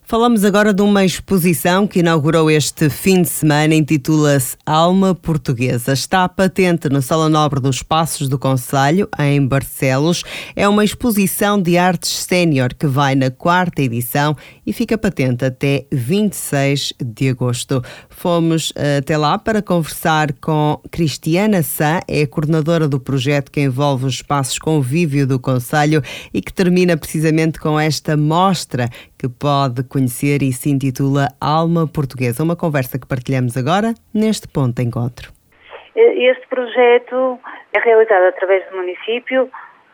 Falamos agora de uma exposição que inaugurou este fim de semana, intitula-se Alma Portuguesa. Está patente no Salão Nobre dos Passos do Concelho, em Barcelos. É uma exposição de artes sénior que vai na 4ª edição e fica patente até 26 de agosto. Fomos até lá para conversar com Cristiana Sá, é a coordenadora do projeto que envolve os espaços convívio do Concelho e que termina precisamente com esta mostra que pode conhecer e se intitula Alma Portuguesa. Uma conversa que partilhamos agora neste ponto de encontro. Este projeto é realizado através do município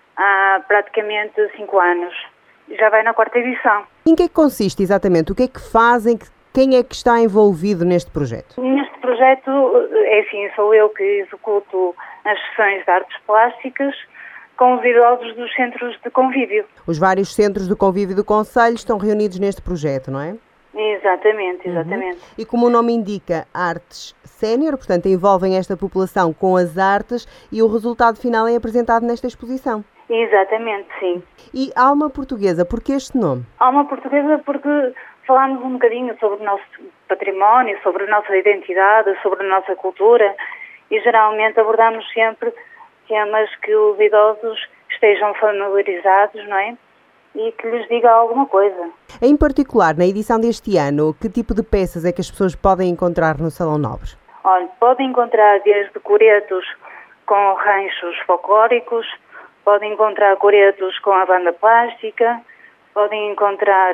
há praticamente 5 anos. Já vai na 4ª edição. Em que é que consiste exatamente? O que é que fazem? Quem é que está envolvido neste projeto? Neste projeto, é assim, sou eu que executo as sessões de artes plásticas com os idosos dos centros de convívio. Os vários centros de convívio do Concelho estão reunidos neste projeto, não é? Exatamente. E como o nome indica, artes sénior, portanto envolvem esta população com as artes e o resultado final é apresentado nesta exposição. Exatamente, sim. E Alma Portuguesa, porquê este nome? Alma Portuguesa porque falámos um bocadinho sobre o nosso património, sobre a nossa identidade, sobre a nossa cultura e geralmente abordamos sempre temas que os idosos estejam familiarizados, não é? E que lhes diga alguma coisa. Em particular, na edição deste ano, que tipo de peças é que as pessoas podem encontrar no Salão Nobre? Olha, podem encontrar desde coretos com ranchos folclóricos, podem encontrar coretos com a banda plástica, podem encontrar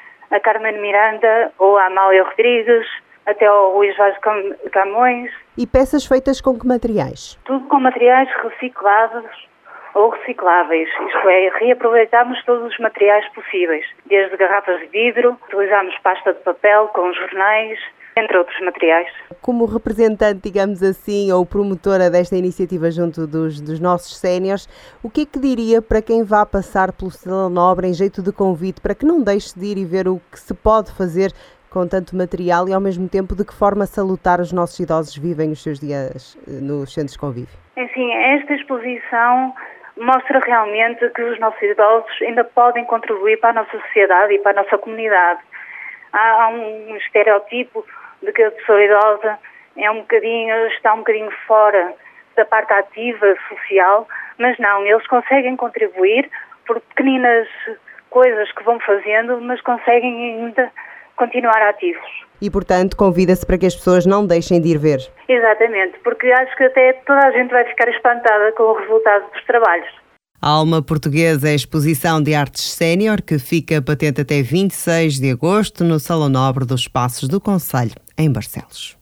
a Carmen Miranda ou a Amália Rodrigues, até ao Luís Vaz Camões. E peças feitas com que materiais? Tudo com materiais reciclados ou recicláveis, isto é, reaproveitamos todos os materiais possíveis, desde garrafas de vidro, utilizamos pasta de papel com jornais, entre outros materiais. Como representante, digamos assim, ou promotora desta iniciativa junto dos nossos séniores, o que é que diria para quem vá passar pelo Salão Nobre em jeito de convite, para que não deixe de ir e ver o que se pode fazer com tanto material e, ao mesmo tempo, de que forma salutar os nossos idosos vivem os seus dias nos centros de convívio? Enfim, esta exposição mostra realmente que os nossos idosos ainda podem contribuir para a nossa sociedade e para a nossa comunidade. Há um estereotipo de que a pessoa idosa está um bocadinho fora da parte ativa social, mas não, eles conseguem contribuir por pequeninas coisas que vão fazendo, mas conseguem ainda continuar ativos. E, portanto, convida-se para que as pessoas não deixem de ir ver. Exatamente, porque acho que até toda a gente vai ficar espantada com o resultado dos trabalhos. A Alma Portuguesa é a exposição de artes sénior que fica patente até 26 de agosto no Salão Nobre dos Passos do Concelho, em Barcelos.